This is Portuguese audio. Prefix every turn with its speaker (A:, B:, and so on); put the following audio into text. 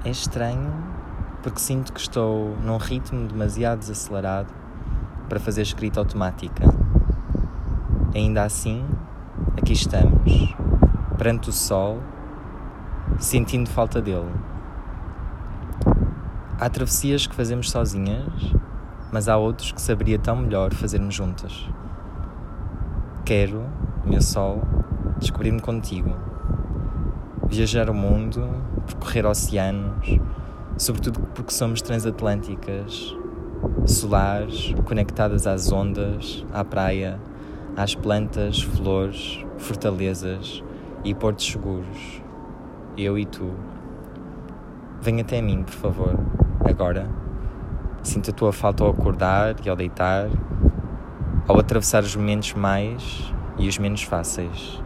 A: É estranho porque sinto que estou num ritmo demasiado desacelerado para fazer escrita automática. Ainda assim, aqui estamos, perante o sol, sentindo falta dele. Há travessias que fazemos sozinhas, mas há outros que saberia tão melhor fazermos juntas. Quero, meu sol, descobrir-me contigo. Viajar o mundo, percorrer oceanos, sobretudo porque somos transatlânticas, solares, conectadas às ondas, à praia, às plantas, flores, fortalezas e portos seguros. Eu e tu. Vem até mim, por favor, agora. Sinto a tua falta ao acordar e ao deitar, ao atravessar os momentos mais e os menos fáceis.